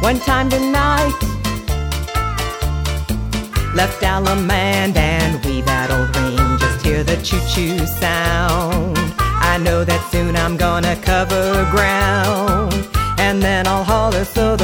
One time tonight, left Alamand and we that old ring. Just hear the choo-choo sound. I know that soon I'm gonna cover ground, and then I'll holler so the